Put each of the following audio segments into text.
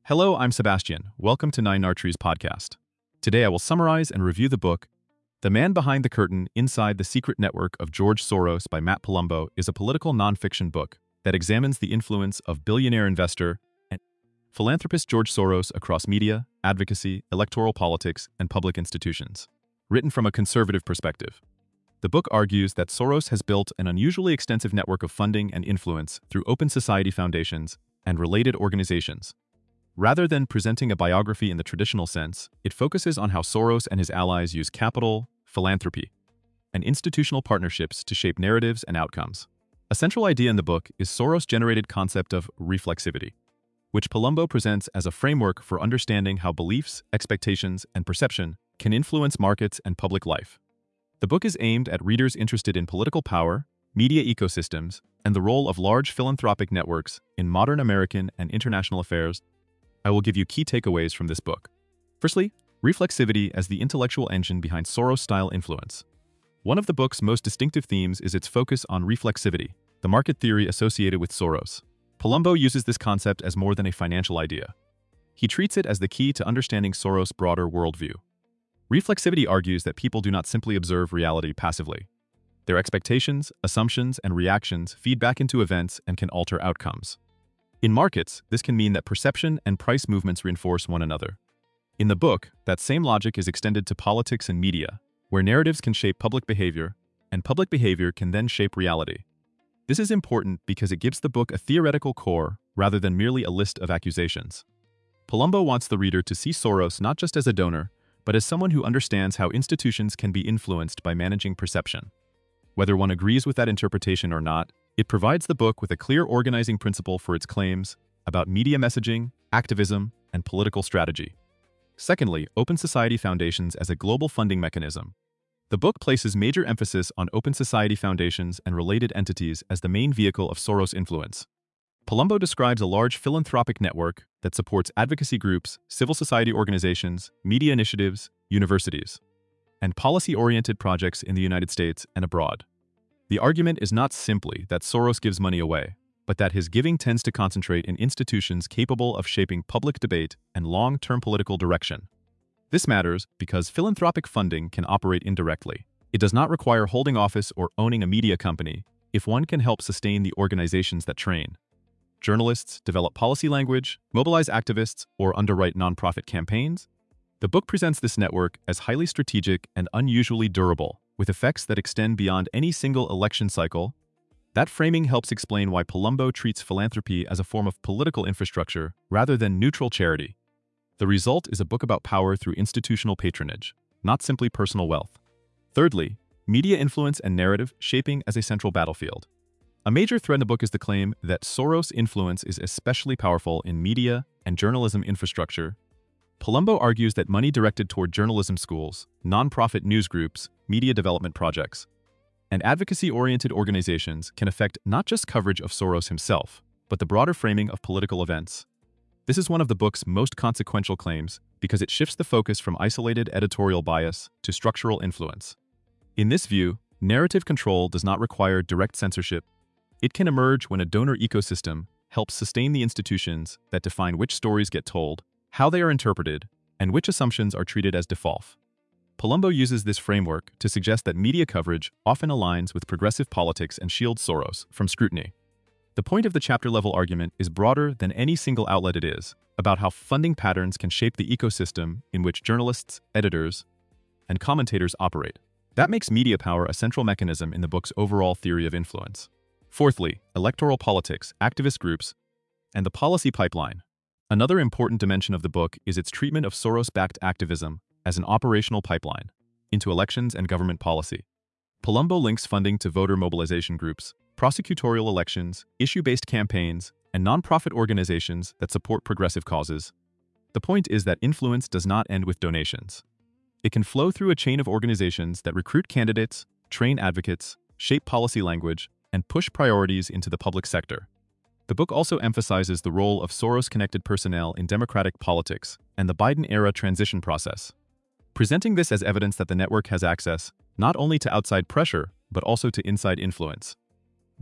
Hello, I'm Sebastian. Welcome to Nine Archery's podcast. Today I will summarize and review the book, The Man Behind the Curtain Inside the Secret Network of George Soros by Matt Palumbo is a political nonfiction book that examines the influence of billionaire investor and philanthropist George Soros across media, advocacy, electoral politics, and public institutions. Written from a conservative perspective, the book argues that Soros has built an unusually extensive network of funding and influence through open society foundations and related organizations. Rather than presenting a biography in the traditional sense, it focuses on how Soros and his allies use capital, philanthropy, and institutional partnerships to shape narratives and outcomes. A central idea in the book is Soros-generated concept of reflexivity, which Palumbo presents as a framework for understanding how beliefs, expectations, and perception can influence markets and public life. The book is aimed at readers interested in political power, media ecosystems, and the role of large philanthropic networks in modern American and international affairs. I will give you key takeaways from this book. Firstly, reflexivity as the intellectual engine behind Soros-style influence. One of the book's most distinctive themes is its focus on reflexivity, the market theory associated with Soros. Palumbo uses this concept as more than a financial idea. He treats it as the key to understanding Soros' broader worldview. Reflexivity argues that people do not simply observe reality passively. Their expectations, assumptions, and reactions feed back into events and can alter outcomes. In markets, this can mean that perception and price movements reinforce one another. In the book, that same logic is extended to politics and media, where narratives can shape public behavior, and public behavior can then shape reality. This is important because it gives the book a theoretical core rather than merely a list of accusations. Palumbo wants the reader to see Soros not just as a donor, but as someone who understands how institutions can be influenced by managing perception. Whether one agrees with that interpretation or not, it provides the book with a clear organizing principle for its claims about media messaging, activism, and political strategy. Secondly, open society foundations as a global funding mechanism. The book places major emphasis on open society foundations and related entities as the main vehicle of Soros' influence. Palumbo describes a large philanthropic network that supports advocacy groups, civil society organizations, media initiatives, universities, and policy-oriented projects in the United States and abroad. The argument is not simply that Soros gives money away, but that his giving tends to concentrate in institutions capable of shaping public debate and long-term political direction. This matters because philanthropic funding can operate indirectly. It does not require holding office or owning a media company if one can help sustain the organizations that train journalists, develop policy language, mobilize activists, or underwrite nonprofit campaigns. The book presents this network as highly strategic and unusually durable, with effects that extend beyond any single election cycle. That framing helps explain why Palumbo treats philanthropy as a form of political infrastructure rather than neutral charity. The result is a book about power through institutional patronage, not simply personal wealth. Thirdly, media influence and narrative shaping as a central battlefield. A major thread in the book is the claim that Soros' influence is especially powerful in media and journalism infrastructure. Palumbo argues that money directed toward journalism schools, nonprofit news groups, media development projects, and advocacy-oriented organizations can affect not just coverage of Soros himself, but the broader framing of political events. This is one of the book's most consequential claims because it shifts the focus from isolated editorial bias to structural influence. In this view, narrative control does not require direct censorship. It can emerge when a donor ecosystem helps sustain the institutions that define which stories get told, how they are interpreted, and which assumptions are treated as default. Palumbo uses this framework to suggest that media coverage often aligns with progressive politics and shields Soros from scrutiny. The point of the chapter-level argument is broader than any single outlet it is, about how funding patterns can shape the ecosystem in which journalists, editors, and commentators operate. That makes media power a central mechanism in the book's overall theory of influence. Fourthly, electoral politics, activist groups, and the policy pipeline. Another important dimension of the book is its treatment of Soros-backed activism as an operational pipeline into elections and government policy. Palumbo links funding to voter mobilization groups, prosecutorial elections, issue-based campaigns, and nonprofit organizations that support progressive causes. The point is that influence does not end with donations. It can flow through a chain of organizations that recruit candidates, train advocates, shape policy language, and push priorities into the public sector. The book also emphasizes the role of Soros-connected personnel in democratic politics and the Biden-era transition process, presenting this as evidence that the network has access not only to outside pressure, but also to inside influence.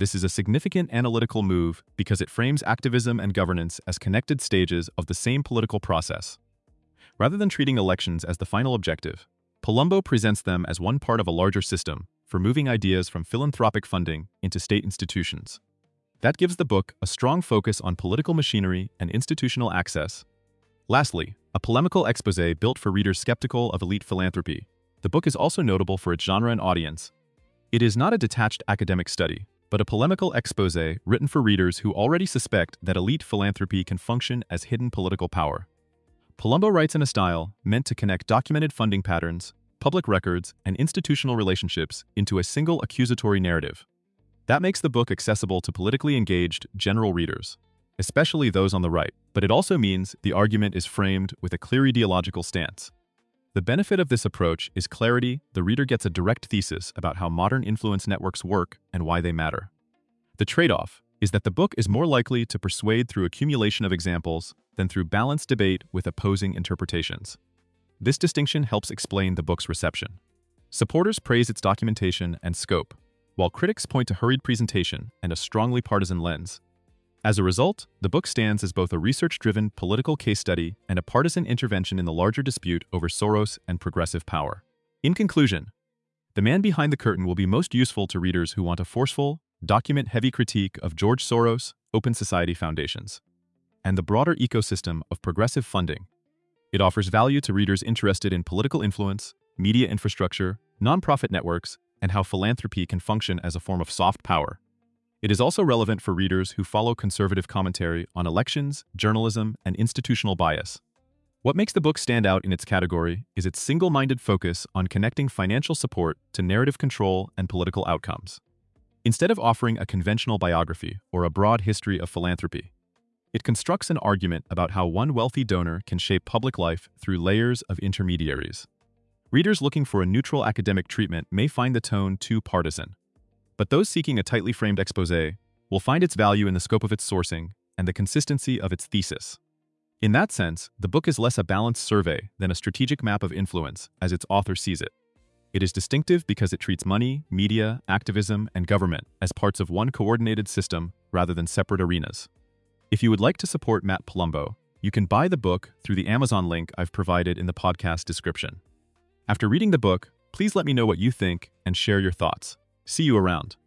This is a significant analytical move because it frames activism and governance as connected stages of the same political process. Rather than treating elections as the final objective, Palumbo presents them as one part of a larger system for moving ideas from philanthropic funding into state institutions. That gives the book a strong focus on political machinery and institutional access. Lastly, a polemical exposé built for readers skeptical of elite philanthropy. The book is also notable for its genre and audience. It is not a detached academic study, but a polemical exposé written for readers who already suspect that elite philanthropy can function as hidden political power. Palumbo writes in a style meant to connect documented funding patterns, public records, and institutional relationships into a single accusatory narrative. That makes the book accessible to politically engaged general readers, especially those on the right, but it also means the argument is framed with a clear ideological stance. The benefit of this approach is clarity. The reader gets a direct thesis about how modern influence networks work and why they matter. The trade-off is that the book is more likely to persuade through accumulation of examples than through balanced debate with opposing interpretations. This distinction helps explain the book's reception. Supporters praise its documentation and scope, while critics point to hurried presentation and a strongly partisan lens. As a result, the book stands as both a research-driven political case study and a partisan intervention in the larger dispute over Soros and progressive power. In conclusion, The Man Behind the Curtain will be most useful to readers who want a forceful, document-heavy critique of George Soros, Open Society Foundations, and the broader ecosystem of progressive funding. It offers value to readers interested in political influence, media infrastructure, nonprofit networks, and how philanthropy can function as a form of soft power. It is also relevant for readers who follow conservative commentary on elections, journalism, and institutional bias. What makes the book stand out in its category is its single-minded focus on connecting financial support to narrative control and political outcomes. Instead of offering a conventional biography or a broad history of philanthropy, it constructs an argument about how one wealthy donor can shape public life through layers of intermediaries. Readers looking for a neutral academic treatment may find the tone too partisan, but those seeking a tightly framed exposé will find its value in the scope of its sourcing and the consistency of its thesis. In that sense, the book is less a balanced survey than a strategic map of influence as its author sees it. It is distinctive because it treats money, media, activism, and government as parts of one coordinated system rather than separate arenas. If you would like to support Matt Palumbo, you can buy the book through the Amazon link I've provided in the podcast description. After reading the book, please let me know what you think and share your thoughts. See you around.